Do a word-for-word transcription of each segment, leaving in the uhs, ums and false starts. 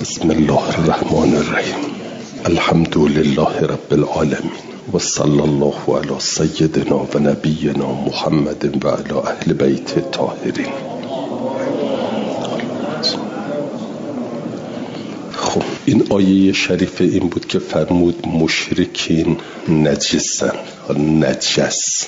بسم الله الرحمن الرحیم. الحمد لله رب العالمین و صلی الله علی سیدنا و نبینا محمد و علی اهل بیت الطاهرین. خب این آیه شریفه این بود که فرمود مشرکین نجسن، نجس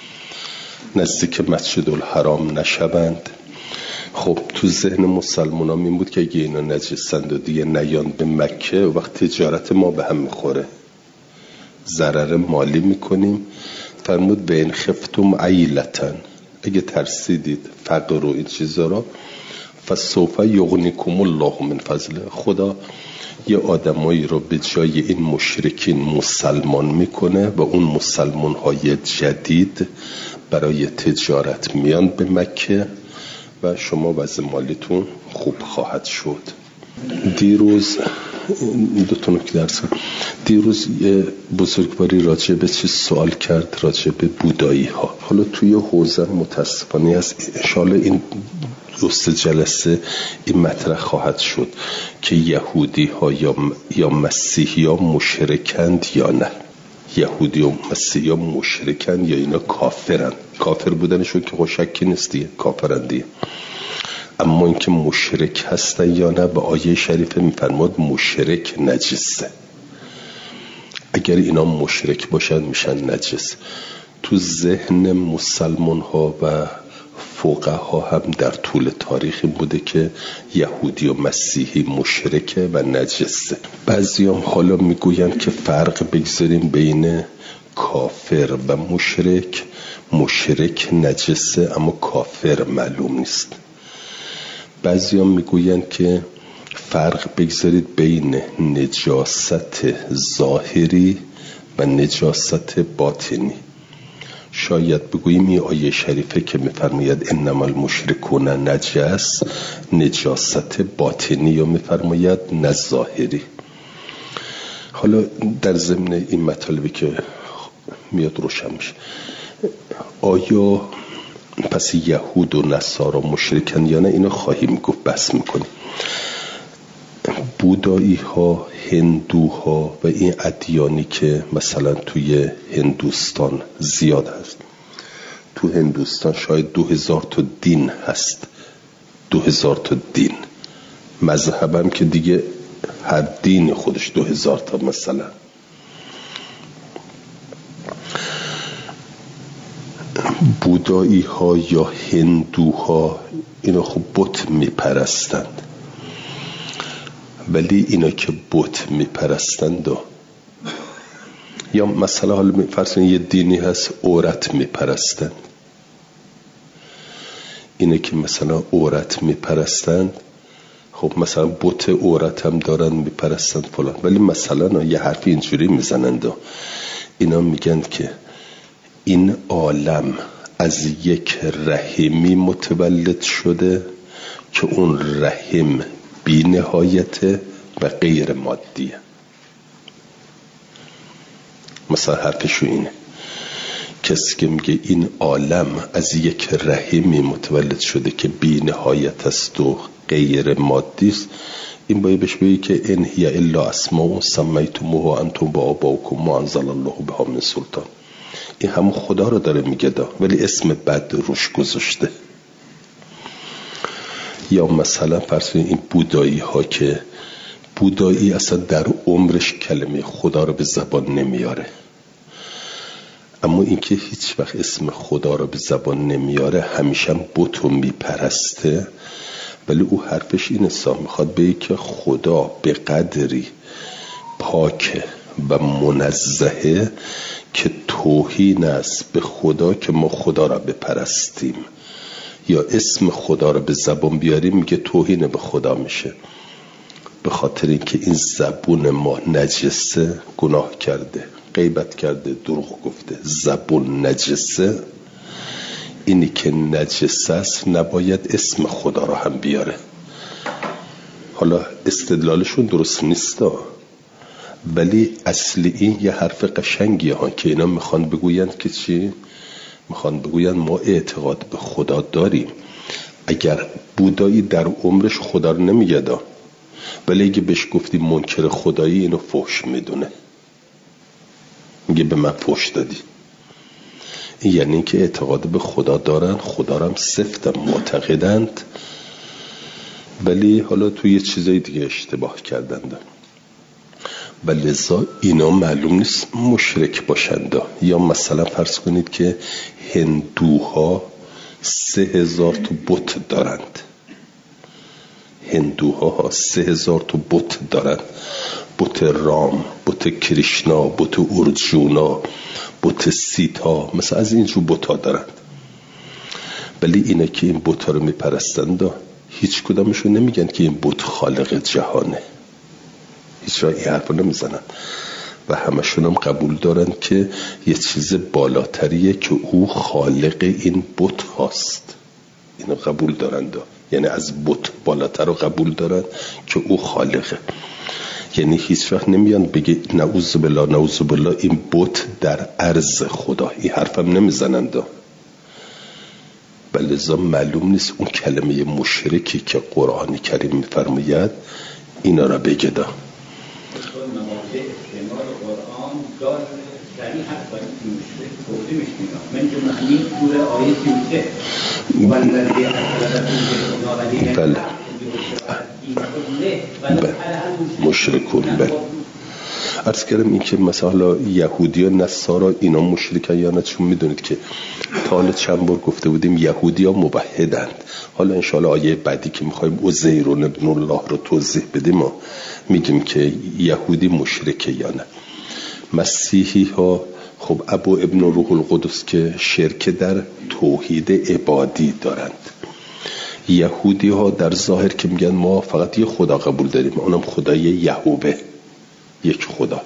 نزدیک مسجد الحرام نشوند. خب تو ذهن مسلمان هم این بود که اگه اینا نجسند و دیگه نیان به مکه، وقت تجارت ما به هم میخوره، ضرر مالی میکنیم. فرمود به این خفتم عیلتن، اگه ترسیدید فقر و این چیزا را، فسوف یغنیکم الله من فضله، خدا یه آدمایی رو به جای این مشرکین مسلمان میکنه و اون مسلمان های جدید برای تجارت میان به مکه و شما وضع مالیتون خوب خواهد شد. دیروز دو تا نکته درس دیروز یه بزرگواری راجع به چیز سوال کرد، راجع به بودایی ها. حالا توی حوزه متاسفانه هست، انشالله این دوست جلسه این مطرح خواهد شد که یهودی ها یا, یا مسیحی ها مشرکند یا نه. یهودی و مسیحی ها مشرکند یا اینا کافرند. کافر بودنشون که خوشکی نیست دیگه، کافرند دیگه. اما اینکه مشرک هستن یا نه، به آیه شریفه میفرماد مشرک نجسه. اگر اینا مشرک باشن میشن نجس. تو ذهن مسلمان ها و فقها هم در طول تاریخ بوده که یهودی و مسیحی مشرکه و نجسه. بعضی هم حالا میگوین که فرق بگذاریم بین کافر و مشرک. مشرک نجسه اما کافر معلوم نیست. بعضی هم میگوین که فرق بگذارید بین نجاست ظاهری و نجاست باطنی. شاید بگوییم این آیه شریفه که میفرماید انما المشرکون نجس، نجاست باطنی یا میفرماید نه ظاهری. حالا در ضمن این مطالبی که میاد روشن میشه، آیا پس یهود و نصارا مشرکن یا نه؟ اینو خواهیم گفت، بحث میکنیم. بودایی ها، هندوها و این ادیانی که مثلا توی هندوستان زیاد هست، تو هندوستان شاید دو هزار تا دین هست. دو هزار تا دین. مذهبم که دیگه هر دین خودش دو هزار تا. مثلا بودایی ها یا هندوها اینا خب بت میپرستند، ولی اینا که بت میپرستند و یا مثلا حالا فرض کنید یه دینی هست عورت میپرستند، اینا که مثلا عورت میپرستند، خب مثلا بت عورت هم دارن میپرستند فلان، ولی مثلا یه حرفی اینجوری میزنند و اینا میگن که این عالم از یک رحمی متولد شده که اون رحم بی نهایته و غیر مادیه. مثلا حرفشو اینه، کسی که میگه این عالم از یک رحمی متولد شده که بی نهایت است و غیر مادی است، این باید بهش بگی که ان هی الا اسماء سمیتموها انتم و آباؤکم ما انزل الله بها من سلطان. این همون خدا رو داره میگه دا، ولی اسم بد روش گذاشته. یا مثلا فرض کنید این بودایی ها که بودایی اصلا در عمرش کلمه خدا رو به زبان نمیاره، اما اینکه هیچ وقت اسم خدا رو به زبان نمیاره، همیشه بت رو میپرسته، ولی او حرفش این حساب میخواد بگه که خدا به قدری پاکه و منزهه که توهین است به خدا که ما خدا را بپرستیم یا اسم خدا را به زبان بیاریم، میگه توهین به خدا میشه. به خاطر اینکه این زبون ما نجسه، گناه کرده، غیبت کرده، دروغ گفته، زبون نجسه. اینی که نجسه است نباید اسم خدا را هم بیاره. حالا استدلالشون درست نیست، ولی اصلی این یه حرف قشنگیه ها که اینا میخوان بگویند که چی؟ میخوان بگویند ما اعتقاد به خدا داریم. اگر بودایی در عمرش خدا رو نمیگه دا، ولی اگه بهش گفتی منکر خدایی اینو فحش میدونه، میگه به من فحش دادی. این یعنی که اعتقاد به خدا دارن، خدا رو هم سفت معتقدند، ولی حالا توی یه چیزای دیگه اشتباه کردند و لذا اینا معلوم نیست مشرک باشند. یا مثلا فرض کنید که هندوها سه هزار تا بت دارند، هندوها سه هزار تا بت دارند، بت رام، بت کریشنا، بت ارجونا، بت سیتا، مثلا از اینجور بت‌ها دارند. ولی اینا که این بت‌ها رو میپرستند هیچ کدامشون نمیگن که این بت خالق جهانه، هیچ راه این حرف نمیزنن و همشون هم قبول دارن که یه چیز بالاتریه که او خالق این بت هاست. اینو قبول دارن دا. یعنی از بت بالاتر رو قبول دارن که او خالقه. یعنی هیچ وقت نمیان بگه نعوذ بالله نعوذ بالله این بت در عرض خدا، این حرفم نمیزنن دا. بلذا معلوم نیست اون کلمه مشرکی که قرآن کریم میفرماید اینا را بگه دا. بله بله مشرکون. بله عرض کردم این که مثلا یهودی و نصارا اینا مشرکن یا نه، چون میدونید که تا حالا چند بار گفته بودیم یهودی ها موحدند. حالا انشاءالله آیه بعدی که میخوایم عزیر ابن الله رو توضیح بدیم ما میگیم که یهودی مشرکه یا نه. مسیحی ها خب ابو ابن روح القدس که شرک در توحید عبادی دارند. یهودی ها در ظاهر که میگن ما فقط یه خدا قبول داریم، اونم خدای یهوه، یک خدا.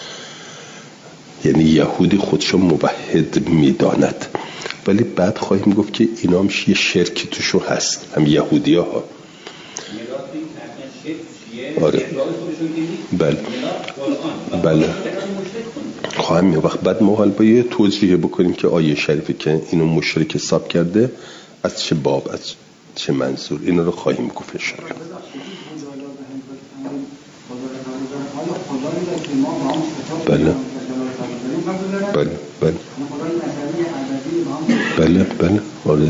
یعنی یهودی خودشو موحد میداند، ولی بعد خواهیم گفت که اینا هم یه شرکی توشو هست، هم یهودی ها. آره بله بله خواهم یه وقت بعد ما حال با یه توجیه بکنیم که آیه شریفی که اینو مشرک حساب کرده از چه باب، از چه منظور، اینو رو خواهیم گفت انشاءالله. بله بله بله بله بله آره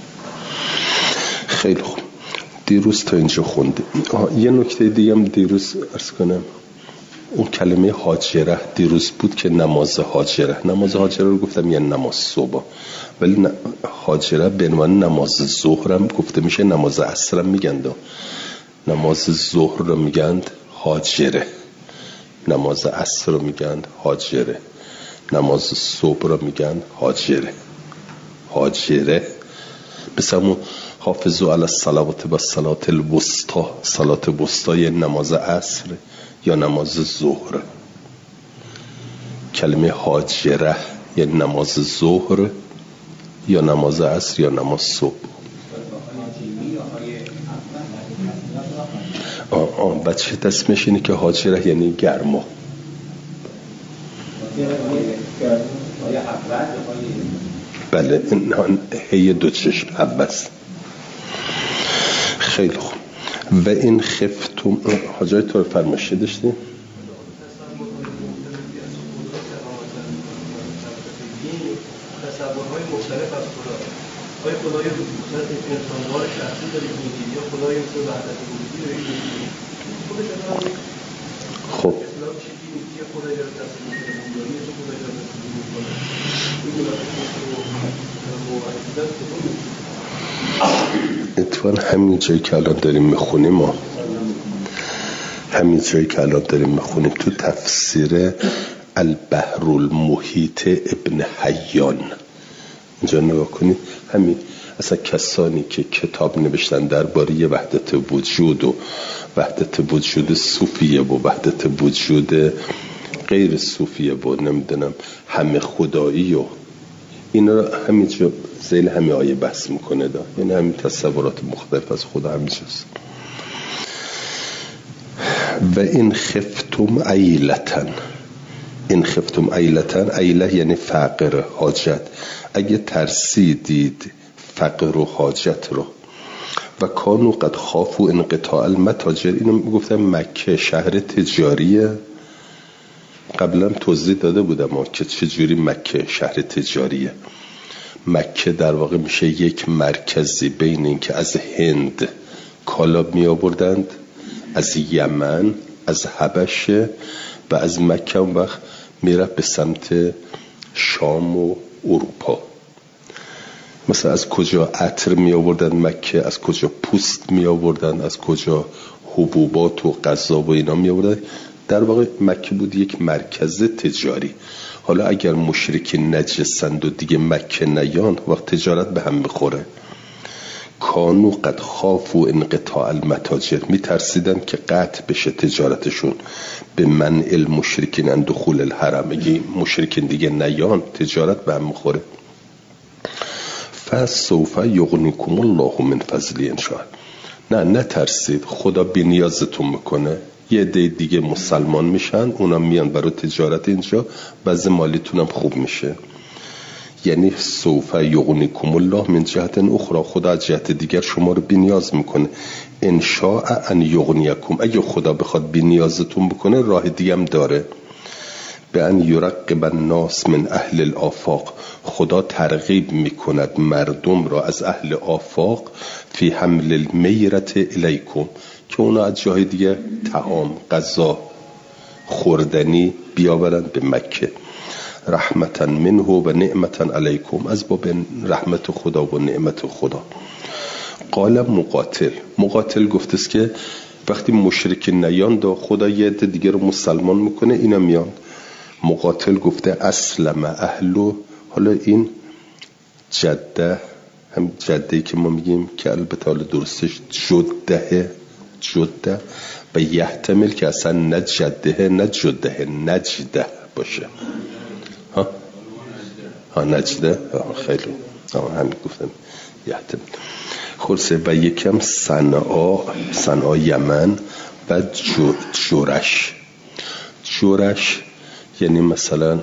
خیلی خوب. دیروز تا اینجا خونده. یه نکته دیگه هم دیروز عرض کنم، اون کلمه حاجره دیروز بود که نماز حاجره، نماز حاجره رو گفتم یعنی نماز صبح، ولی حاجره به عنوان نماز ظهر هم گفته میشه، نماز عصر هم میگن، نماز ظهر رو میگن حاجره، نماز عصر رو میگن حاجره، نماز صبح رو میگن حاجره. حاجره مثل همون حافظوا علی الصلوات و صلات الوسطی، صلات وسطی یعنی نماز عصر یا نماز ظهر. کلمه حاجره یعنی نماز ظهر یا نماز عصر یا نماز صبح. آه آه بچه اسمش اینه که حاجره یعنی گرما. بله این هی دو چشم حبست. خیلی خوب. و این خفتم حاجای تو رو فرمایشه داشتیم؟ تصورهای مختلف از خدا. آیا خدای صورت انسانوار شخصی دارید میگید یا خدای مثل وحدت وجودی دارید میگید؟ خودش اصلا خب اسلام چی دینی که خدای داره تصور میکنه بودانی چه خدای داره تصور میکنه این ملاقات اتفاقا همین جایی که الان داریم میخونیم ما همین جایی که الان داریم میخونیم تو تفسیر البحر المحیط ابن حیان اینجا نگاه کنید. همین اصلا کسانی که کتاب نوشتن درباره وحدت وجود و وحدت وجود صوفیه و وحدت وجود غیر صوفیه و نمیدونم همه خدایی و اینا رو همینجا ذیل همه آیه بحث میکنه دا. یعنی همین تصورات مختلف از خدا همینجاست. و این خفتم عیلتن، این خفتم عیلتن، عیله یعنی فقر، حاجت. اگه ترسیدید فقر و حاجت رو و کانو قد خافوا انقطاع المتاجر. اینو میگفتم مکه شهر تجاریه، قبلا توضیح داده بودم که چجوری مکه شهر تجاریه. مکه در واقع میشه یک مرکزی بین این که از هند کالا می آوردند، از یمن، از حبشه، و از مکه اون وقت میرفت به سمت شام و اروپا. مثلا از کجا عطر می آوردن مکه، از کجا پوست می آوردن، از کجا حبوبات و غذا و اینا می آوردن. در واقع مکه بود یک مرکز تجاری. حالا اگر مشرکین نجسند و دیگه مکه نیان، وقت تجارت به هم میخوره. کانو قد خافوا انقطاع المتاجر، میترسیدن که قطع بشه تجارتشون، به منع المشرکین ان دخول الحرم. اگه مشرکین دیگه نیان تجارت به هم میخوره. فسوف یغنیکم الله من فضله ان شاء. نه نترسید، خدا بی‌نیازتون میکنه. یه عده دیگه مسلمان میشن، اونا میان برای تجارت اینجا، وضع مالیتون هم خوب میشه. یعنی سوف یغنیکم الله من جهت اخرى، خدا از جهت دیگر شما رو بی‌نیاز میکنه. ان شاء ان یغنیکم، اگه خدا بخواد بی‌نیازتون بکنه راه دیگه هم داره. به ان یرقب الناس من اهل الافاق، خدا ترغیب میکند مردم را از اهل آفاق فی حمل المیرة الیکم، که اونا از جای دیگه طعام، غذا، خوردنی بیاورند به مکه. رحمتا منه و نعمتا علیکم، از باب رحمت خدا و نعمت خدا. قال مقاتل، مقاتل گفته است که وقتی مشرک نیان دا خدا یه عده دیگه رو مسلمان میکنه، اینا میان. مقاتل گفته اسلم اهلو، حالا این جده، هم جدهی که ما میگیم که البته حالا درستش جده، جده، و یحتمل که اصلا نه جده نه جده، نجده باشه. ها ها نجده، خیلی ها همین گفتم یحتمل. خلاصه و یکم صنعا، صنعا یمن، و جورش. جورش یعنی مثلا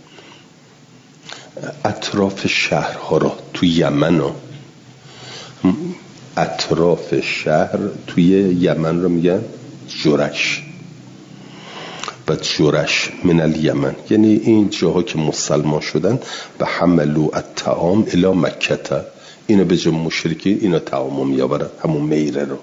اطراف شهرها را توی یمن ها. اطراف شهر توی یمن رو میگن جورش. و جورش من الیمن یعنی این جاها که مسلمان شدن. و حملو الطعام الی مکه، اینا به جای مشرکی اینا طعامو میآورن، همون میره رو.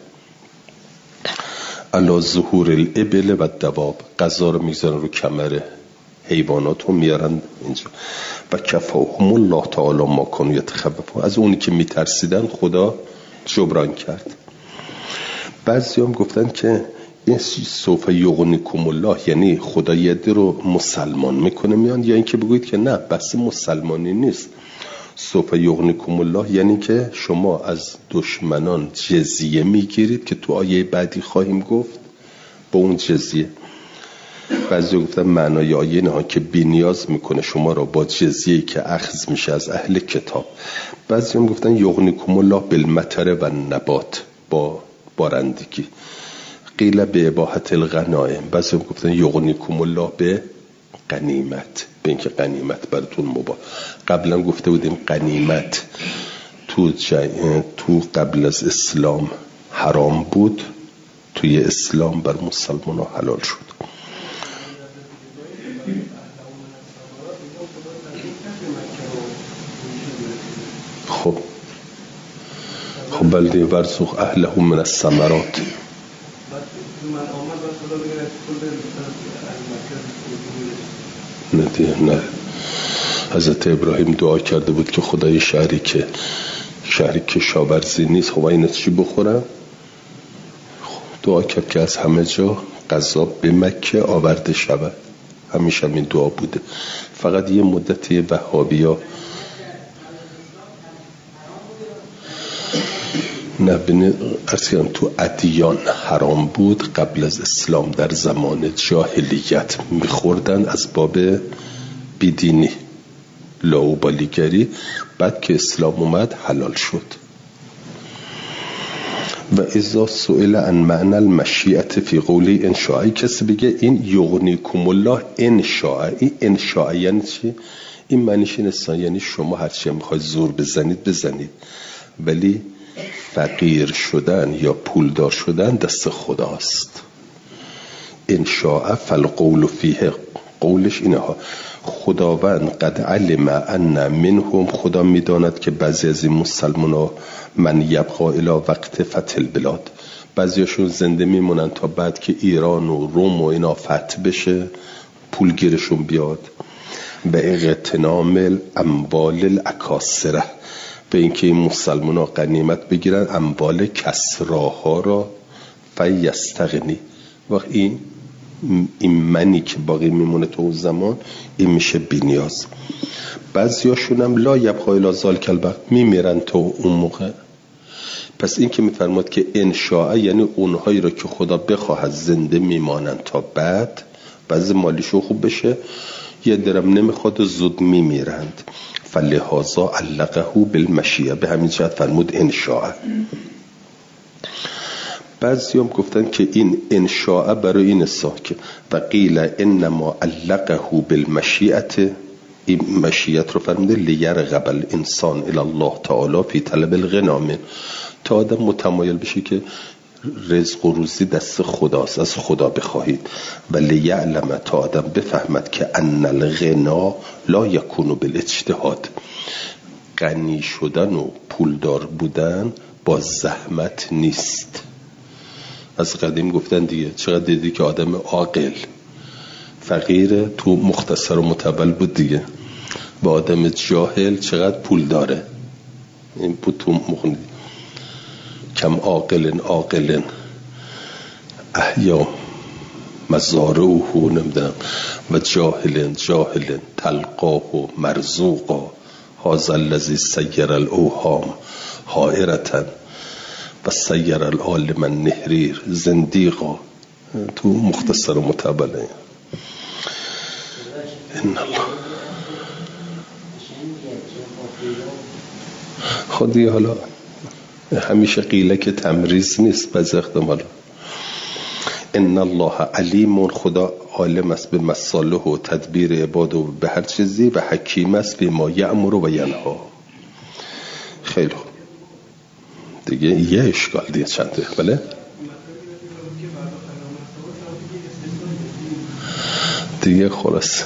علی ظهور الابل و الدواب، غذا رو میذارن رو کمر حیوانات رو میارن اینجا. و کفاهم الله تعالی ما کانوا یتخوفون، از اونی که میترسیدن خدا جبران کرد. بعضی هم گفتن که این سوف یغنیکم الله یعنی خدا یه عده رو مسلمان میکنه میان، یا اینکه بگویید که نه بس مسلمانی نیست. سوف یغنیکم الله یعنی که شما از دشمنان جزیه میگیرید که تو آیه بعدی خواهیم گفت با اون جزیه. بعضی گفتن معنای آیه نه که بی‌نیاز میکنه شما را با جزیه‌ای که اخذ میشه از اهل کتاب. بعضی هم گفتن یغنیکم الله بالمطر و نبات، با بارندگی. قیل به اباحت الغنائم، بعضی هم گفتن یغنیکم الله به غنیمت، به اینکه غنیمت براتون مباح. قبلا گفته بودیم غنیمت تو جای... تو قبل از اسلام حرام بود، توی اسلام بر مسلمان ها حلال شد. خب خب بلده ورزق اهله من الثمرات. نه دیگه نه. حضرت ابراهیم دعا کرده بود که خدای شهری که شهری که کشاورزی نیست، خب اینا چی بخورن؟ دعا کرد که از همه جا غذا به مکه آورده شود. همیشه این دعا بوده. فقط یه مدتی وهابیا نه بینه ارسیان تو ادیان حرام بود، قبل از اسلام در زمان جاهلیت میخوردن از باب بیدینی، لاوبالیگری. بعد که اسلام اومد حلال شد. و اذا سئل عن معنی المشیئه فی قولی انشاء، کسی بگه این یغنیکم الله انشاء، این انشاء یعنی چی؟ این معنیش این است یعنی شما هر چی میخواید زور بزنید بزنید، ولی فقیر شدن یا پولدار شدن دست خداست. ان شاء فالقول فیه، قولش اینه ها، خداوند قد علم ان منهم، خدا میداند که بعضی از این مسلمان ها من یبقا الی وقت فتح البلاد، بعضیاشون زنده میمونن تا بعد که ایران و روم و اینا فتح بشه، پول گیرشون بیاد. به اغتنام اموال الاکاسره، به اینکه این مسلمان ها غنیمت بگیرن اموال کسراها را، فیستغنی، وقت این این منی که باقی میمونه تو اون زمان این میشه بی‌نیاز. بعضیاشون هم لا یبقا الی ذلک الوقت، میمیرن تو اون موقع. پس این که میفرماد که ان شاء یعنی اونهایی را که خدا بخواهد زنده میمانند تا بعد، بعضی مالیشو خوب بشه، یه درم نمیخواد زود میمیرند. فلهذا علقه بالمشیه، به همین جهت فرمود ان شاء. بعضی هم گفتن که این ان شاء برای این ساکه و قیل انما علقه بالمشیئه، این مشیت رو فرموده لیرغب الانسان الی الله تعالی فی طلب الغنام، تا آدم متمایل بشه که رزق و روزی دست خداست، از خدا بخواهید. و لیعلم، تا آدم بفهمد که ان الغنا لا یکون بالاجتهاد، غنی شدن و پولدار بودن با زحمت نیست. از قدیم گفتن دیگه، چقدر دیدی که آدم عاقل فقیر تو مختصر و متول بود دیگه، با آدم جاهل چقدر پول داره، این بود تو مخنی. کم عاقلن عاقلن احیا مزارعه نمیدونم و جاهلن جاهلن تلقاه و مرزوقا، هذا الذی سیر الاوهام حائرتن و سیر العالم النهریر زندیقا، تو مختصر و متبله. ان الله خودی حالا همیشه قیله که تمریز نیست، بعضی احتمال. ان الله علیم، خدا عالم است به مصالح و تدبیر عباد و به هر چیزی، و حکیم است به ما یأمر و ینها. خیلی خوب دیگه، یه اشکال دیگه چنده، بله دیگه خلاص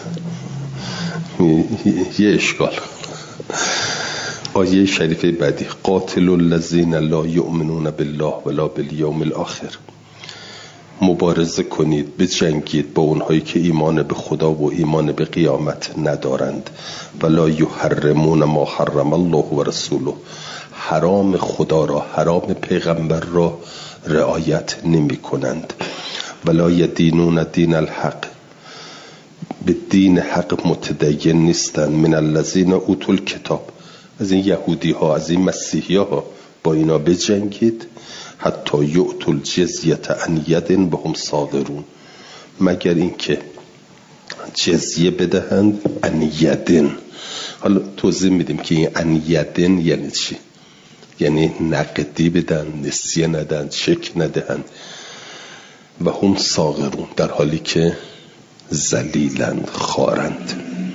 یه اشکال. آیه شریفه بعدی، قاتل الذین لا یؤمنون بالله ولا بالیوم الاخر، مبارزه کنید، بجنگید با اونهایی که ایمان به خدا و ایمان به قیامت ندارند. ولا یحرمون ما حرم الله و رسوله، حرام خدا را، حرام پیغمبر را رعایت نمی کنند. ولا یدینون دین الحق، به دین حق متدین نیستند. من الذین اوتوا الکتاب، از این یهودی ها، از این مسیحی ها، با اینا بجنگید. حتی یؤتوا الجزیه عن ید وهم صاغرون، مگر اینکه جزیه بدهند عن یدن. حالا توضیح میدیم که این عن یدن یعنی چی، یعنی نقدی بدن، نسیه ندن، چک ندهند. و هم صاغرون، در حالی که ذلیلند، خارند.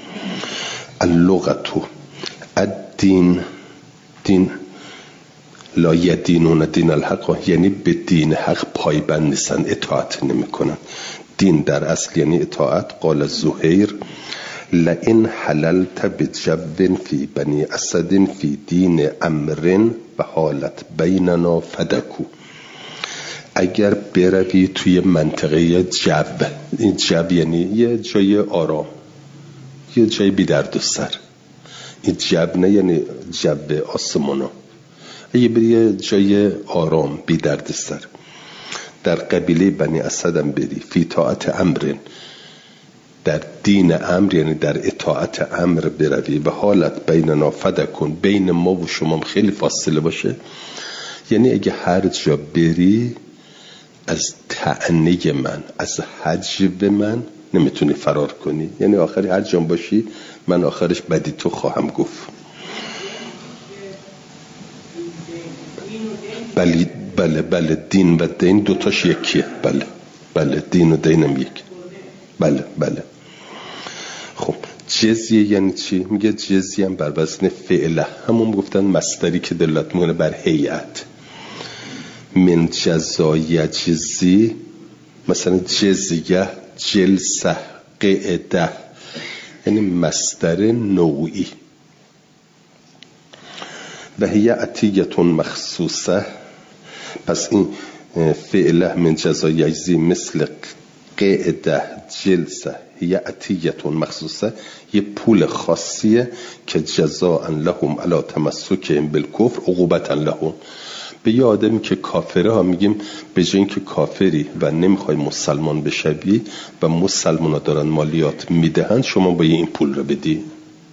اللغتو الدین، دین لا یدینون دین الحق، یعنی به دین حق پایبند نیستن، اطاعت نمی کنن. دین در اصل یعنی اطاعت. قال زهیر لئن حللت بجو فی بنی اسد فی دین امر و حالت بیننا فدکو، اگر بروی توی منطقه جو، این جو یعنی یه جای آرام، یه جای بی درد و سر، این جو نه یعنی جو آسمانا، اگه بری یه جای آرام بی درد سر، در قبیله بنی اسدم بری، فی طاعت امر، در دین امر یعنی در اطاعت امر بروی، و حالت بیننا فدکن، بین ما و شما خیلی فاصله باشه، یعنی اگه هر جا بری از طعنه من، از حجب من نمیتونی فرار کنی، یعنی آخری هر جا باشی من آخرش بدی تو خواهم گفت. بله بله بله، دین و دین دوتاش یکیه. بله بله، دین و دینم یک. بله بله. خب جزیه یعنی چی؟ میگه جزیه هم بر وزن فعله، همون گفتن مصدری که دلالت میکنه بر هیئت. من جزای جزی، مثلا جزیه، جلسه، قعده، یعنی مصدر نوعی. و هی عطیتون مخصوصه، پس این فعله من جزای یجزی مثل قعده، جلسه، هی عطیتون مخصوصه، یه پول خاصیه که جزاء لهم علی تمسکهم بالکفر عقوبتا لهم. به یه آدمی که کافره ها میگیم به جای اینکه کافری و نمیخوای مسلمان بشوی و مسلمان ها دارن مالیات میدهن، شما باید این پول رو بدی.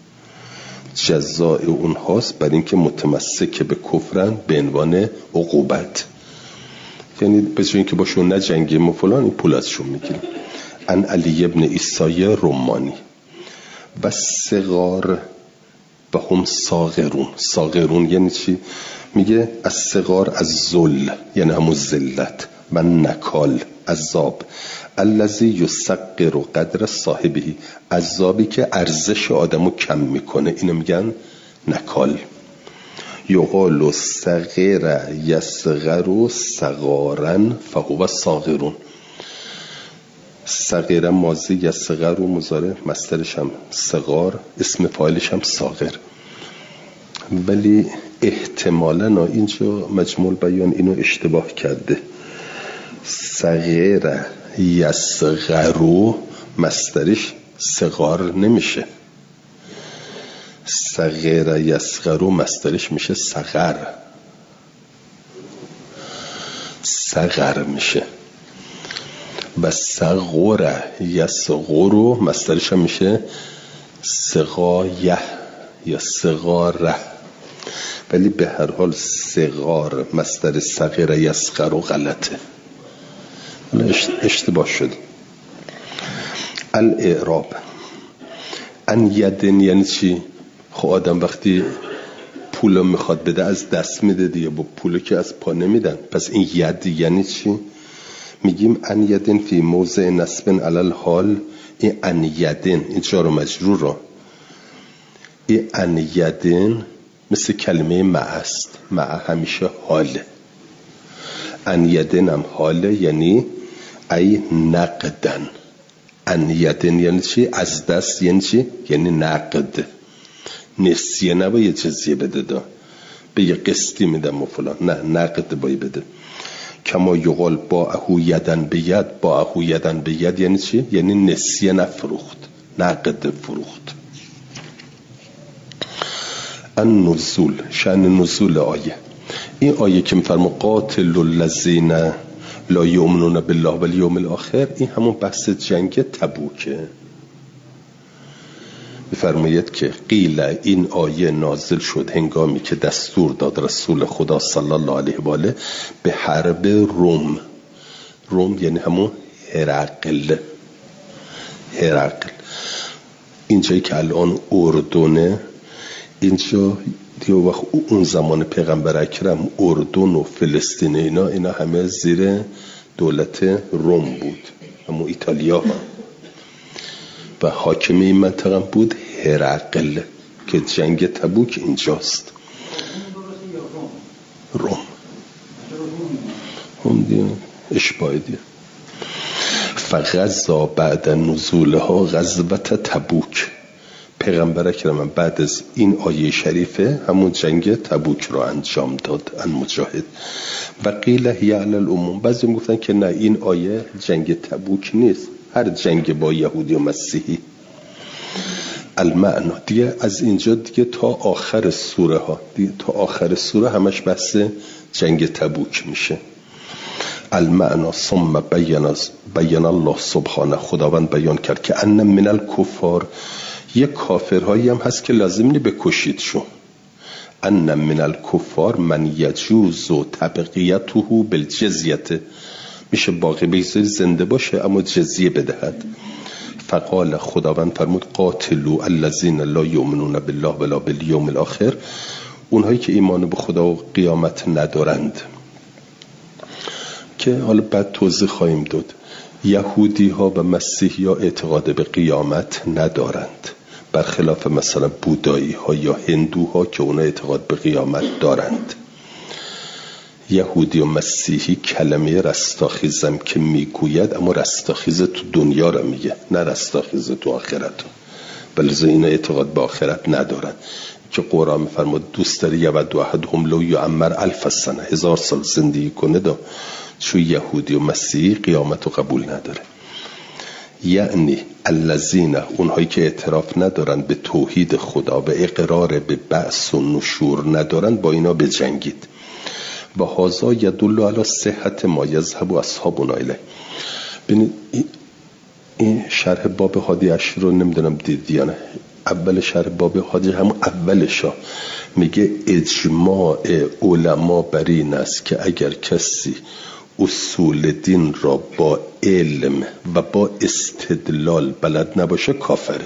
جزاء اونهاست بر اینکه متمسک به کفرن به عنوان عقوبت، یعنی به جای اینکه باشون نجنگیم و فلان، این پول ازشون میگیریم. ان علی ابن عیسی رمانی و صغار و هم صاغرون. صاغرون یعنی چی؟ میگه از صغار از ذل، یعنی همون ذلت، و نکال عذاب، الذی یصغر قدر صاحبه، عذابی که ارزش آدمو کم میکنه، اینو میگن نکال. یقال صغیر یصغر صغارا فهو صاغرون. صغیر ماضی، یصغر مضارع، مصدرش هم صغار، اسم فاعلش هم صاغر. ولی احتمالاً اینجا مجموع بیان اینو اشتباه کرده. صغیر یصغر مصدرش صغار نمیشه، صغیر یصغر مصدرش میشه صغر، صغر میشه. و صغر یصغر مصدرش هم میشه صغایه یا صغاره. ولی به هر حال صغار مصدر صغیر یصغر غلطه، اشتباه شد. الاعراب ان یدن یعنی چی؟ خب آدم وقتی پول میخواد بده از دست میده دیگه، با پول که از پا نمیدن. پس این ید یعنی چی؟ میگیم ان یدن فی موضع نصب علی الحال. این ان یدن این جار و مجرور رو، این ان یدن مثل کلمه مع است، مع همیشه حاله. ان یدن هم حاله، یعنی ای نقدن. ان یدن یعنی چی؟ از دست، یعنی چی؟ یعنی نقد. نسیه نباید جزیه بده دا به یه قسطی میدم و فلان، نه، نقد باید بده. کما یقال با اهو یدن به ید، با اهو یدن به ید یعنی چی؟ یعنی نسیه نفروخت، نقد فروخت. ان نزول، شأن نزول آیه. این آیه که میفرما قاتل الذین لا یؤمنون بالله والیوم الاخر، این همون بحث جنگ تبوکه. میفرماید که قیل این آیه نازل شد هنگامی که دستور داد رسول خدا صلی الله علیه و آله به حرب روم. روم یعنی همون هرقل. هرقل اینجایی که الان اردنه، اینجا دیگه وقت اون زمان پیغمبر اکرم اردن و فلسطین اینا اینا همه زیر دولت روم بود، همون ایتالیا ها. و حاکم این منطقه بود هرقل که جنگ تبوک اینجاست. روم هم دیگه اشباه دیگه. فغزا بعد نزولها غزوت تبوک. پیغمبر اکرم بعد از این آیه شریفه همون جنگ تبوک رو انجام داد ان مجاهد. و قیل هی علی العموم، بعضی میگفتن که نه، این آیه جنگ تبوک نیست، هر جنگ با یهودی و مسیحی. المعنا دیگه از اینجا دیگه تا آخر سوره ها، دیگه تا آخر سوره همش بحث جنگ تبوک میشه. المعنا ثم بیان بیان الله سبحانه، خداوند بیان کرد که ان من الکفار، یه کافرهایی هم هست که لازم نی بکشید شو. ان من الکفار من یجوز تبقیته بالجزیه، میشه باقی بگذاری زنده باشه اما جزیه بدهد. فقال، خداوند فرمود قاتلوا الذین لا یؤمنون بالله ولا بالیوم الاخر، اونهایی که ایمان به خدا و قیامت ندارند. که حالا بعد توضیح خواهیم داد. یهودی ها و مسیحی ها اعتقاد به قیامت ندارند برخلاف مثلا بودایی ها یا هندوها که اونا اعتقاد به قیامت دارند. یهودی و مسیحی کلمه رستاخیزم که میگوید اما رستاخیز تو دنیا رو میگه، نه رستاخیز تو آخرت. بلکه اینا اعتقاد به آخرت ندارن که قرآن میفرماد دوست داری یود احدهم لو یعمر الف سنه، هزار سال زندگی کنه. دا چون یهودی و مسیحی قیامت رو قبول نداره. یعنی الذین، اونهایی که اعتراف ندارن به توحید خدا و اقرار به بعث و نشور ندارن، با اینا بجنگید. و هذا یدل علی صحت ما یذهب اصحابنا الیه. ببینید این شرح باب هادی عشر رو نمیدونم دیدی یا نه. اول شرح باب هادی همون اولشا میگه اجماع علما بر این است که اگر کسی اصول دین را با علم و با استدلال بلد نباشه کافره.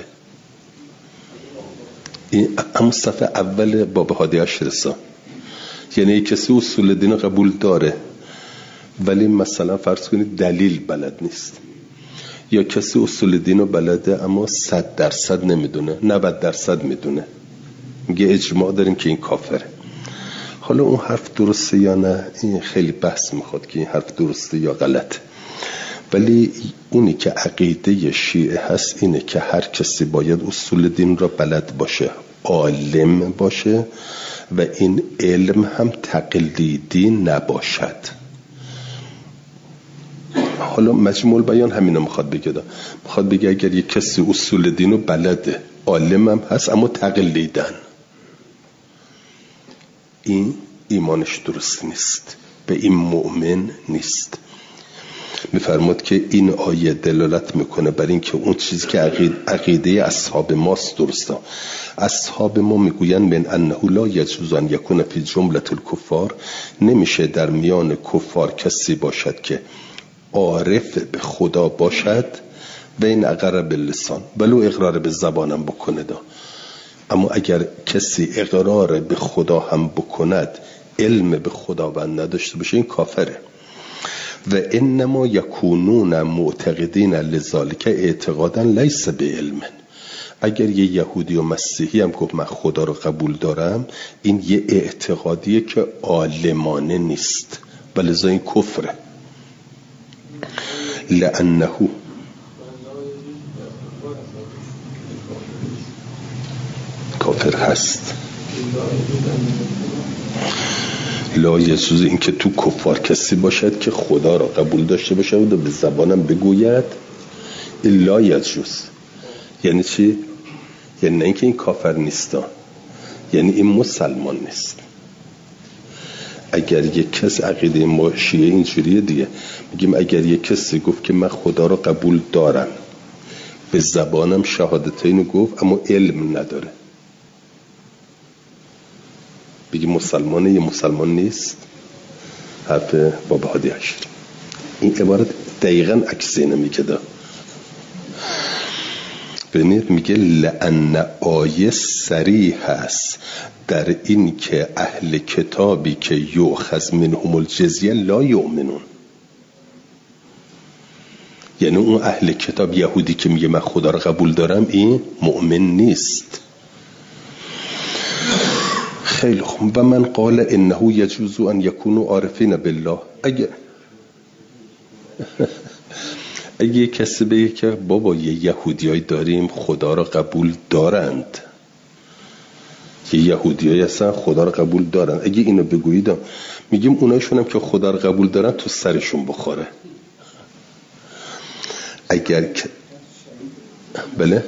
این همون صفحه اول باب هادی عشر است. یعنی کسی اصول دین قبول داره ولی مثلا فرض کنید دلیل بلد نیست، یا کسی اصول دین رو بلده اما صد درصد نمیدونه، نود درصد میدونه، میگه اجماع داریم که این کافره. حالا اون حرف درسته یا نه این خیلی بحث میخواد که این حرف درسته یا غلط. ولی اونی که عقیده شیعه هست اینه که هر کسی باید اصول دین را بلد باشه، عالم باشه و این علم هم تقلیدی نباشد. حالا مجموع بیان همینو میخواد بگه. میخواد بگه اگر یک کسی اصول دین رو بلده، عالم هم هست اما تقلیدن، این ایمانش درست نیست، به این مؤمن نیست. میفرماد که این آیه دلالت میکنه بر این که اون چیزی که عقیده, عقیده اصحاب ماست درسته. اصحاب ما میگوین من انه لا یجوز ان یکون فی جمله الکفار، نمیشه در میان کفار کسی باشد که عارف به خدا باشد و این اقرار به لسان ولو اقرار به زبانم بکنه دا. اما اگر کسی اقرار به خدا هم بکند علم به خداوند نداشته باشه این کافره. و انما یکونون معتقدین لذالک اعتقادا لیس به علم. اگر یه یهودی و مسیحی هم گفت من خدا رو قبول دارم، این یه اعتقادیه که عالمانه نیست و لذا این کفره. لأنه کافر هست. لا یجوز، این که تو کفار کسی باشد که خدا را قبول داشته باشه و به زبانم بگوید، این لا یجوز. یعنی چی؟ یعنی نه اینکه این کافر نیستا، یعنی این مسلمان نیست. اگر یک کس عقیده ما شیعه اینجوریه دیگه، میگیم اگر یک کسی گفت که من خدا را قبول دارم، به زبانم شهادتینو گفت اما علم نداره، بگی مسلمانه یا مسلمان نیست؟ حرف باب هادی عشر. این عبارت دقیقاً عکس اینو میگه. ببینید میگه لأن آیه صریح هست در این که اهل کتابی که یؤخذ منهم الجزیه لا یؤمنون. یعنی اون اهل کتاب یهودی که میگه من خدا رو قبول دارم این مؤمن نیست. خیلی خوب. و من قال انه یجوز ان یکونوا عارفین بالله. اگه اگه کسی بگه که بابا یه یهودیایی داریم خدا را قبول دارند، یه یهودیایی هستن خدا را قبول دارند، اگه اینو بگویید میگیم اونایشون هم که خدا را قبول دارن تو سرشون بخوره. اگر که بله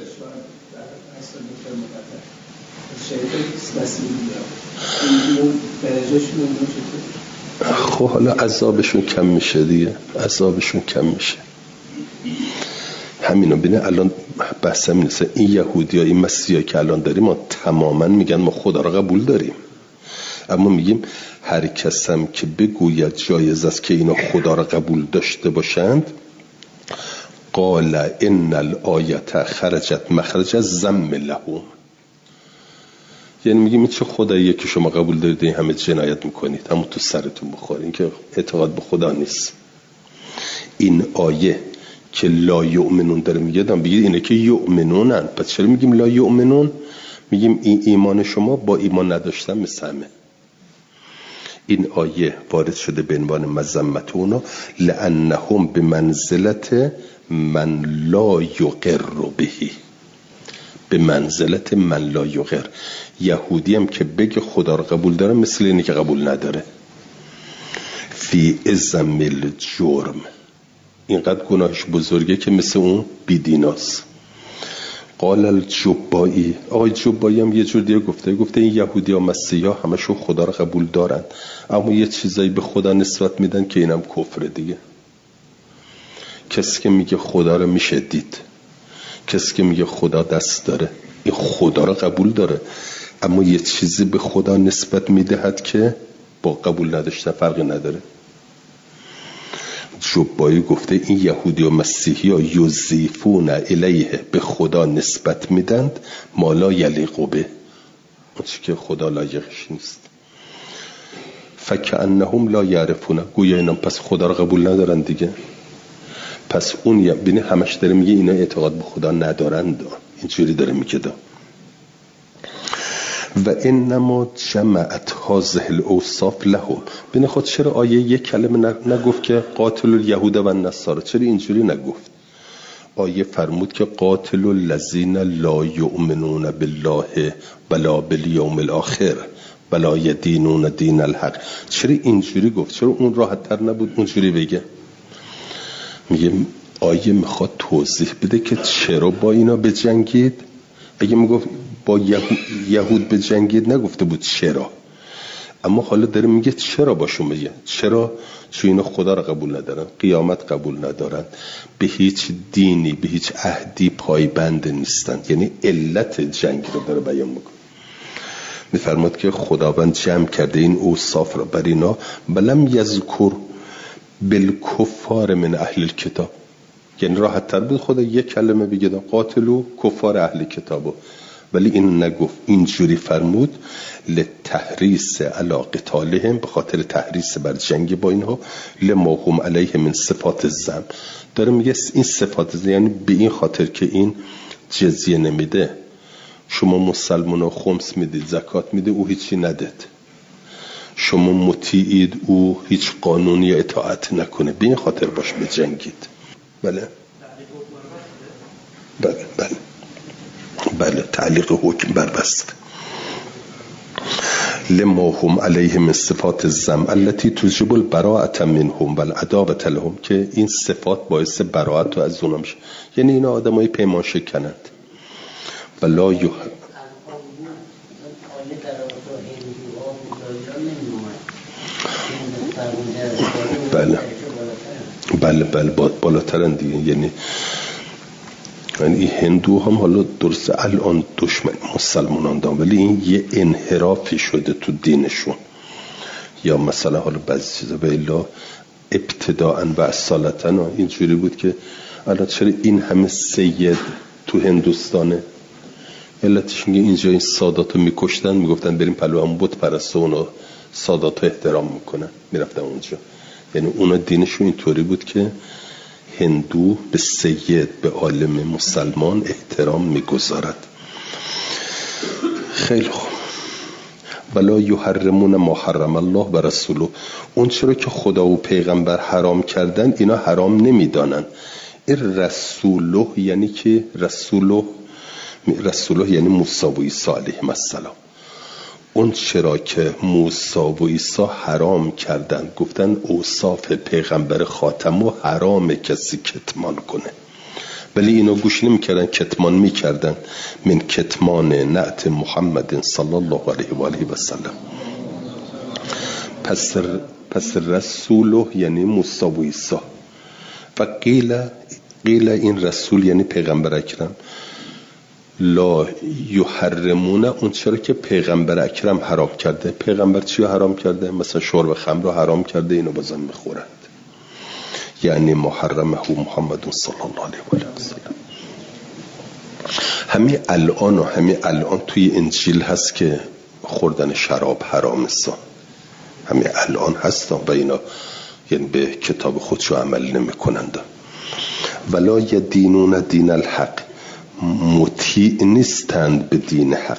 خب حالا عذابشون کم میشه دیگه، عذابشون کم میشه. همینو بینه. الان بحث همین نیست. این یهودی ها این مسیحی که الان داریم ما تماما میگن ما خدا را قبول داریم، اما میگیم هر کسم که بگوید جایز است که اینا خدا را قبول داشته باشند، قال ان الآیه خرجت مخرج الذم لهم. یعنی میگیم این چه خداییه که شما قبول دارید این همه جنایت میکنید، همون تو سرتون بخورین که اعتقاد به خدا نیست. این آیه که لا یؤمنون داره میگه دام بگید اینه که یؤمنونن. پس چرا میگیم لا یؤمنون؟ میگیم این ایمان شما با ایمان نداشتن مثل همه. این آیه وارد شده به عنوان مذمت اونا، لانهم به منزلت من لا یقر بهی، به منزلت من لا یقر. یهودی هم که بگه خدا رو قبول داره مثل اینه که قبول نداره. فی اعظم الجرم، اینقدر گناهش بزرگه که مثل اون بیدیناست. قال الجبایی، آقای جبایی هم یه جور دیگه گفته گفته این یهودی ها مسیحی ها همشون خدا رو قبول دارن، اما یه چیزایی به خدا نسبت میدن که اینم کفر دیگه. کسی که میگه خدا رو میشه دید، کسی که میگه خدا دست داره، این خدا رو قبول داره اما یه چیزی به خدا نسبت میدهد که با قبول نداشتن فرقی نداره. جبایی گفته این یهودی و مسیحی ها یضیفون الیه، به خدا نسبت میدند ما لا یلیق به، اون چی که خدا لایقش نیست. فکأنهم لا یعرفون، گویا اینا پس خدا رو قبول ندارن دیگه. پس اون بینه همش داره میگه اینا اعتقاد به خدا ندارن، اینجوری داره میگه دا. و انما جمعت هذه الاوصاف لهم، بینه خود چرا آیه یک کلمه نگفت که قاتل الیهود و النصارى؟ چرا اینجوری نگفت؟ آیه فرمود که قاتل الذین لا یؤمنون بالله ولا بالیوم الاخر ولا یدینون دین الحق. چرا اینجوری گفت؟ چرا اون راحت تر نبود اونجوری بگه؟ میگه آیه میخواد توضیح بده که چرا با اینا بجنگید. اگه میگفت با یهود, یهود بجنگید نگفته بود چرا، اما حالا داره میگه چرا باشون بگه. چرا؟ چون اینا خدا رو قبول ندارن، قیامت قبول ندارن، به هیچ دینی به هیچ عهدی پایبند نیستن. یعنی علت جنگ رو داره بیان میکنه. میفرماد که خداوند جمع کرده این اوصاف رو بر اینا، ولم یذکر بالکفار من اهل الکتاب. یعنی راحت تر بود خدا یک کلمه بگه قاتلو کفار اهل کتابو، ولی این نگفت. اینجوری فرمود لتحریص علی قتالهم، به خاطر تحریص بر جنگ با اینها، لما هم علیه من صفات الذم. داره میگه این صفات الذم یعنی به این خاطر که این جزیه نمیده، شما مسلمان خمس میدید، زکات میده، او هیچی ندید، شما مطیعید، او هیچ قانونی اطاعت نکنه، به این خاطر باش بجنگید. بله بله بله بله تعلیق حکم بر بست. لما هم علیه من صفات الذم التي توجب البراءة منهم والعداوة لهم، که این صفات باعث براءت و از اونها میشه. یعنی اینا آدمای پیمان شکنند. ولا یح بله بله بله بالاترن دیگه. یعنی یعنی هندو هم حالا درست الان دشمن مسلمانان دارن، ولی این یه انحرافی شده تو دینشون. یا مثلا حالا بعضی چیزا به الا ابتداءً و اصالتاً اینجوری بود که الان چرا این همه سید تو هندوستانه؟ علتش میگه اینجا این ساداتو میکشتن، میگفتن بریم پلو هم بت پرستو، اونا ساداتو احترام میکنن، میرفتن اونجا. یعنی اونا دینشون اینطوری بود که هندو به سید، به عالم مسلمان احترام میگذارد. خیلی خوب. ولا یحرمون ما حرم الله و رسوله، اون چرا که خدا و پیغمبر حرام کردن اینا حرام نمیدانن. این رسوله یعنی که رسوله رسوله یعنی موسی و عیسی علیهم السلام. اون چرا که موسی و عیسی حرام کردن، گفتن اوصاف پیغمبر خاتم و حرام کسی کتمان کنه، ولی اینا گوش نمیکردن، کتمان میکردن. من کتمان نعت محمد صلی الله علیه و آله و سلم. پس پس رسوله یعنی موسی و عیسی. و قیل قیل این رسول یعنی پیغمبر اکرم. لا یحرمون، اون چرا که پیغمبر اکرم حرام کرده. پیغمبر چی رو حرام کرده؟ مثلا شرب خمر رو حرام کرده، اینو بازم میخورند. یعنی محرمه محمد صلی الله علیه و آله و سلم. همین الان و همین الان توی انجیل هست که خوردن شراب حرام است. همین الان هست و اینا یعنی به کتاب خودشو عمل نمی کنند. ولا یدینون دین الحق، مطیع نیستند به دین حق.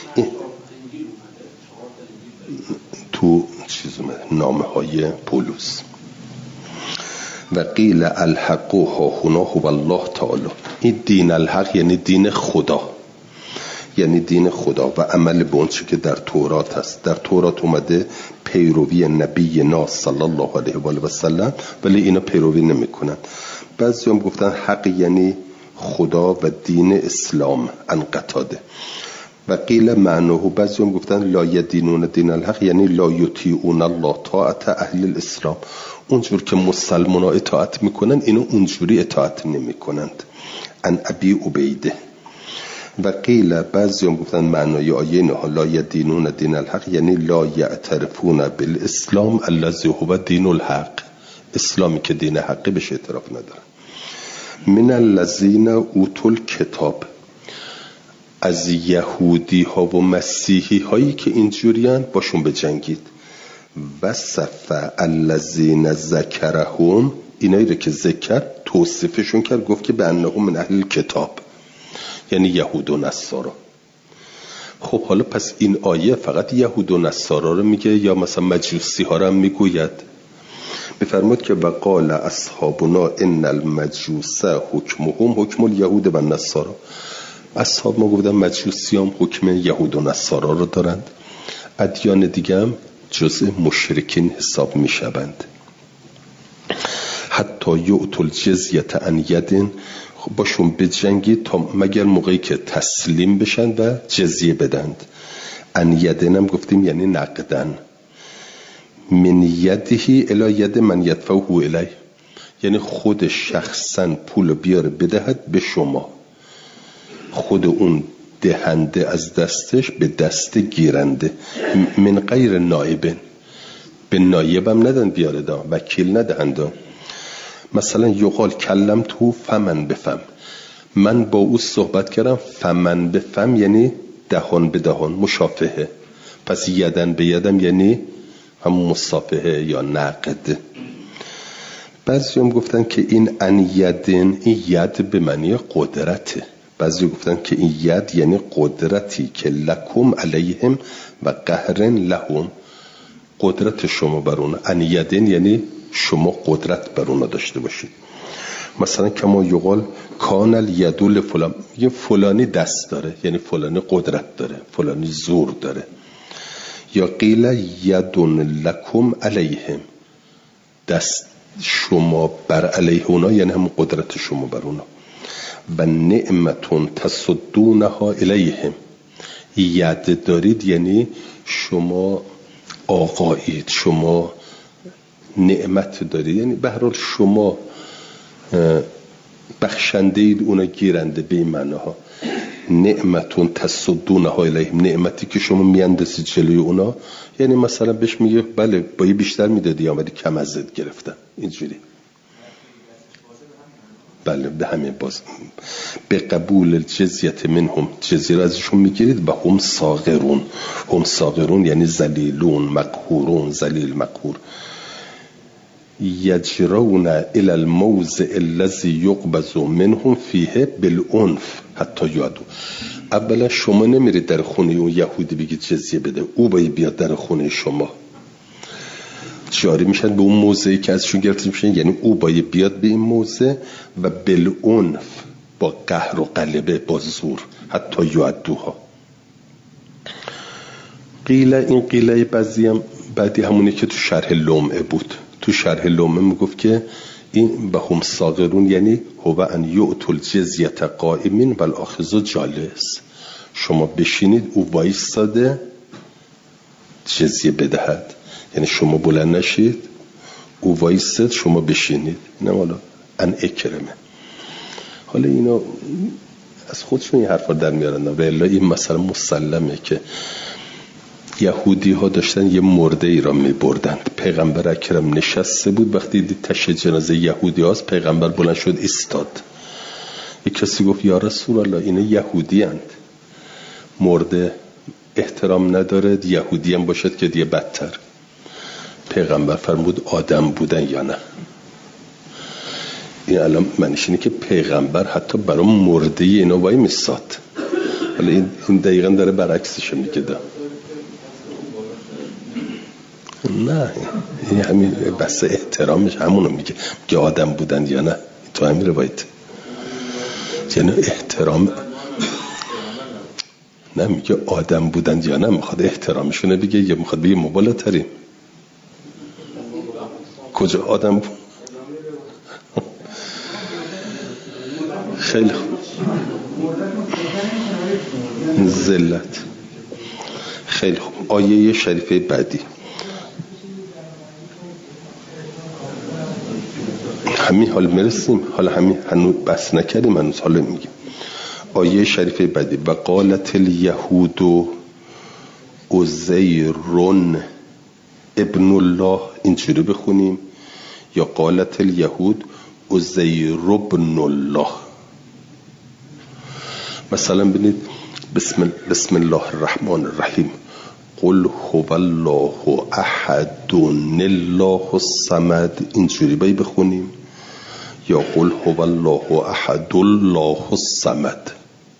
تو چیز اومده نامه های پولس. و قیل الحق ها هنا هو الله تعالی. این دین الحق یعنی دین خدا، یعنی دین خدا و عمل به اونچه که در تورات هست. در تورات اومده پیروی نبی نا صلی الله علیه و آله و سلم، ولی اینا پیروی نمیکنن. بعضی هم گفتن حق یعنی خدا و دین اسلام، ان قتاده. و قیل معنوه، بعضی هم گفتن لا یدینون دین الحق یعنی لا یطیعون الله طاعت اهل الاسلام. اونجور که مسلمان ها اطاعت میکنن اینا اونجوری اطاعت نمیکنند. ان ابی عبیده. و قیل، بعضی هم گفتن معنای آیه نه لا یدینون دین الحق یعنی لا یعترفون بالاسلام الذی هو دین الحق، اسلامی که دین حقی بهش اعتراف ندارن. من الذین اوتوا الکتاب، از یهودی ها و مسیحی هایی که اینجوریان باشون بجنگید. و صف الذین ذکرهم، اینایی رو که ذکر توصیفشون کرد، گفت که به انهم من اهل کتاب، یعنی یهود و نصارا. خب حالا پس این آیه فقط یهود و نصارا رو میگه یا مثلا مجوسی ها رو هم میگوید؟ بفرمود که وقال اصحابنا ان المجوس حکمهم حکم الیهود و نصارا. اصحاب ما گفتن مجوسی هم حکم یهود و نصارا رو دارند، ادیان دیگه هم جزء مشرکین حساب میشوند. حتی یؤتوا الجزیه عن ید، باشون بجنگید تا مگر موقعی که تسلیم بشن و جزیه بدند. عن یدن هم گفتیم یعنی نقدن. من یدهی الی ید من یدفعه الیه، یعنی خود شخصا پول بیاره بدهد به شما، خود اون دهنده از دستش به دست گیرنده. من غیر نائب، به نایبم ندن بیاره دا، وکیل ندهنده. مثلا یقال کلم تو فمن بفم، من با او صحبت کردم، فمن بفم یعنی دهان به دهان، مشافهه. پس یدن به یدم یعنی هم مصافحه یا نقد. بعضی هم گفتن که این ان یدن، این ید به معنی قدرته. بعضی گفتن که این ید یعنی قدرتی که لکم علیهم و قهرن لهم، قدرت شما بر اون. ان یدن یعنی شما قدرت بر اون داشته باشید. مثلا کما یقال کان الیدول فلان، یه فلانی دست داره یعنی فلانی قدرت داره، فلانی زور داره. یا قیل یدون لکم علیهم، دست شما بر علیه اونا یعنی هم قدرت شما بر اونا. و نعمتون تصدونها الیهم، ید دارید یعنی شما آقایید، شما نعمت دارید، یعنی به هر حال شما بخشنده اید، اونا گیرنده. به این معناها نعمتون تصدونها الیهم، نعمتی که شما میاندازید جلوی اونا، یعنی مثلا بهش میگه بله بایی بیشتر میدادی آمدی کم ازت گرفتن، اینجوری. بله به همین باز به قبول الجزیه منهم، جزیه را ازشون میگیرید. و هم صاغرون، هم صاغرون یعنی ذلیلون مقهورون، ذلیل مقهور. یجرون الى الموضع الذي يقبض منهم فيه بالعنف حتی یادو. اولا شما نمیرید در خونه اون یهودی بگید جزیه بده، او باید بیاد در خونه شما، جاری میشن به اون موضعی که ازشون گرفته میشن، یعنی او باید بیاد به این موضع و بالعنف، با قهر و غلبه، با زور، حتی یعدوها. قیل، این قیله بعضی هم بعدی همونی که تو شرح لمعه بود. تو شرح لمعه میگفت که این به هم صاغرون یعنی هو ان یؤتوا الجزیه قائمین و الاخذ جالس، شما بشینید او وایستاده جزیه بدهد، یعنی شما بلند نشید او وایستاد شما بشینید. نه حالا ان اکرمه. حالا اینا از خودشون این حرفا در میارن و الا این مثلا مسلمه که یهودی ها داشتن یه مرده ای را می بردند، پیغمبر اکرم نشسته بود، وقتی دید تشییع جنازه یهودی هاست پیغمبر بلند شد ایستاد. یک کسی گفت یا رسول الله اینا یهودی اند، مرده احترام ندارد، یهودی هم باشد که دیگه بدتر. پیغمبر فرمود آدم بودن یا نه. این الان معنیش اینه که پیغمبر حتی برای مرده اینا وای میستاد. حالا این این دقیقاً داره برعکسش میگه. نه این همین بس احترامش همونو میگه که آدم بودن یا نه. تو همین روایت یعنی احترام نه میگه آدم بودن یا نه، میخواد احترامشونه بگه یا میخواد بگه مبالاترین کجا آدم بود. خیلی ذلت. خیلی خوب. آیه شریفه بعدی همین حال میرسیم، حالا همین هنوز بس نکردیم، هنوز حالا میگیم. آیه شریفه بعدی و قالت الیهود عزیر ابن الله، اینجوری بخونیم یا قالت الیهود عزیر ابن الله. مثلا ببینید بسم, بسم الله الرحمن الرحیم قل هو الله احد الله الصمد، اینجوری بایی بخونیم یا قل هو الله احد الله الصمد.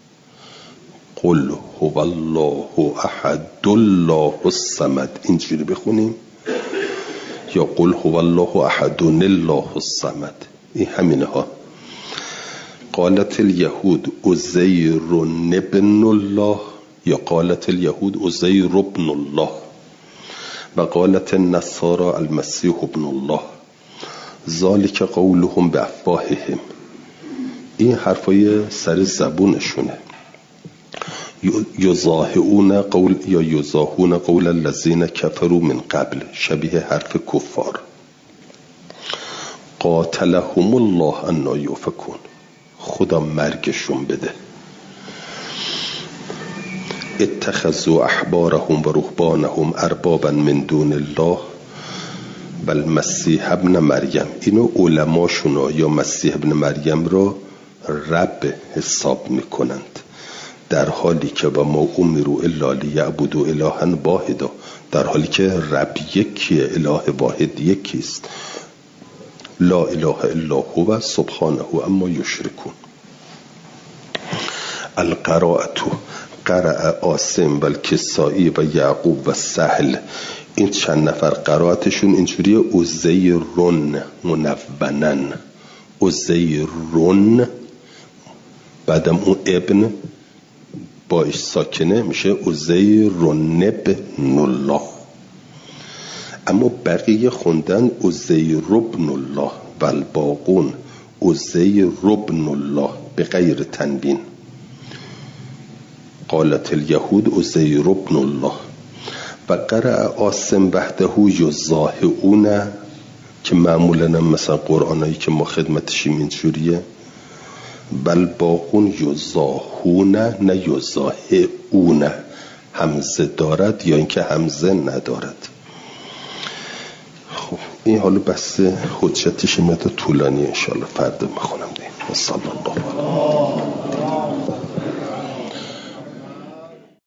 قل هو الله احد الله الصمد اینجوری بخونیم یا قل هو الله احد الله الصمد. این همینه ها. قالت الیهود عزیر ابن الله یا قالت الیهود عزیر ابن الله و قالت النصارى المسیح ابن الله ذالک قولهم بافواههم. این حرفای سر زبونشونه. یضاهئون قول یا یضاهون قول الذین کفروا من قبل، شبیه حرف کفار. قاتلهم الله انا یؤفکون، خدا مرگشون بده. اتخذوا احبارهم و رهبانهم اربابا من دون الله و المسیح ابن مریم. اینو علماشون یا مسیح ابن مریم رو رب حساب میکنند، در حالی که و ما امروا الا لیعبدوا الها واحدا، در حالی که رب یکیه، اله واحد یکیست. لا اله الا هو سبحانه اما یشرکون. القراءة قرأ عاصم و الکسائی و یعقوب و سهل، این چند نفر قرائتشون اینجوریه عزیرون منونن، عزیرون بعدم اون ابن باش ساکنه میشه عزیرون ابن الله. اما بقیه خوندن عزیر ابن الله و الباقون عزیر ابن الله به غیر تنوین. قالت الیهود عزیر ابن الله و قرأ عاصم وحده یضاهئون، که معمولا مثلا قرآنایی که ما خدمتشیم اینجوریه. بل باقون یضاهون نه یضاهئون، همزه دارد یا اینکه همزه ندارد. خب این حالا بس حجتش مدت طولانی، انشاءالله فردا میخونم دیم. السلام.